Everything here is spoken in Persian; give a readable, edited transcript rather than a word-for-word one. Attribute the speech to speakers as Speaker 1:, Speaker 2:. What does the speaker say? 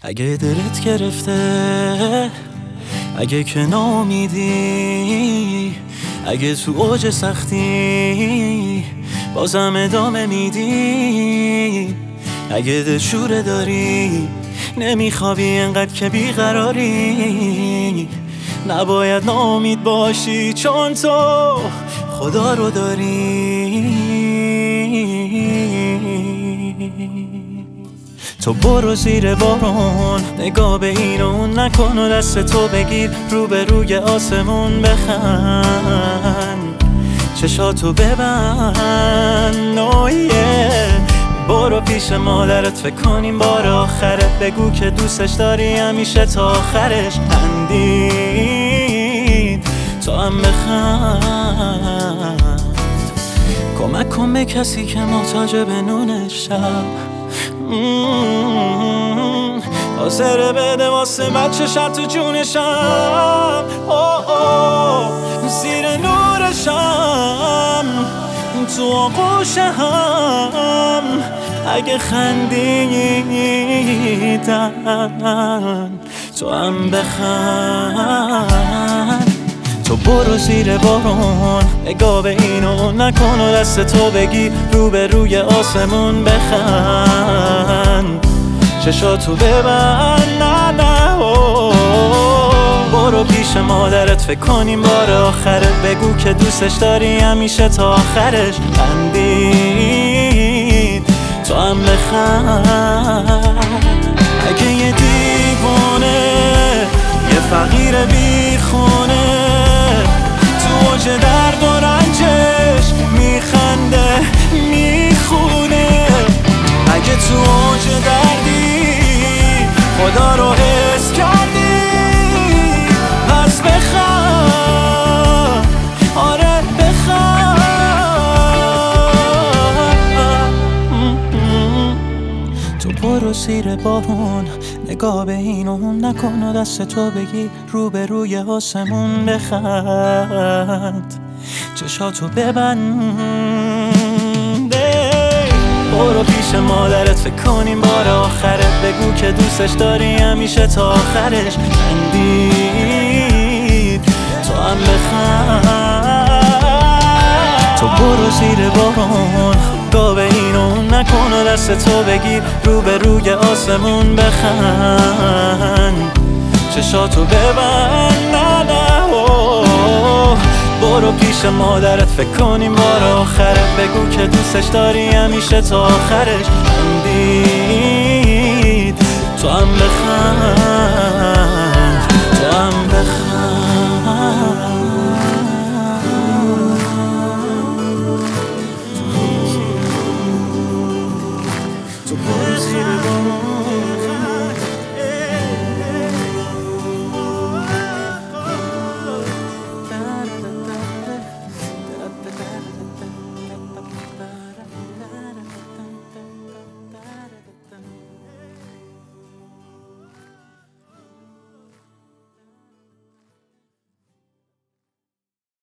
Speaker 1: اگه دلت گرفته، اگه که ناامیدی، اگه تو اوج سختی بازم ادامه میدی، اگه دلشوره داری نمیخوابی انقدر که بیقراری، نباید ناامید باشی چون تو خدا رو داری. تو برو زیر بارون، نگاه به این و اون نکن و دست تو بگیر رو به روی آسمون بخند، چشاتو ببند برو پیش مادرت فکر کنیم بار آخره، بگو که دوستش داری همیشه تا آخرش، خندید تو هم بخند، کمک کن به کسی که محتاج به نون شب، حاضره بده واسه بچه شب تو جونشم، زیر نورشم تو آغوشم، اگه خندیدن تو هم بخند. تو برو زیر بارون، نگاه به این و نکن و دست تو بگی رو به روی آسمون بخند، چشاتو ببند برو پیش مادرت فکر کنیم بار آخره، بگو که دوستش داری همیشه تا آخرش، خندید تو هم بخند. اگه یه دیوانه، یه فقیر بیخونه تو اوج درد و رنجش میخنده میخونه، اگه تو اوج دردی خدا رو حس کردی پس بخند، آره بخند. تو برو زیر بارون، نگاه به این و اون نکن و دست تو بگی رو به روی آسمون بخند، چشاتو ببند برو پیش مادرت فکر کنیم بار آخره، بگو که دوستش داری همیشه تا آخرش، خندید تو هم بخند. تو برو زیر بارون، نگاه به این و اون نکن و دست تو بگیر رو به روی آسمون بخند، چشاتو ببند برو پیش مادرت فکر کنیم بار آخره، بگو که دوستش داری همیشه تا آخرش، خندید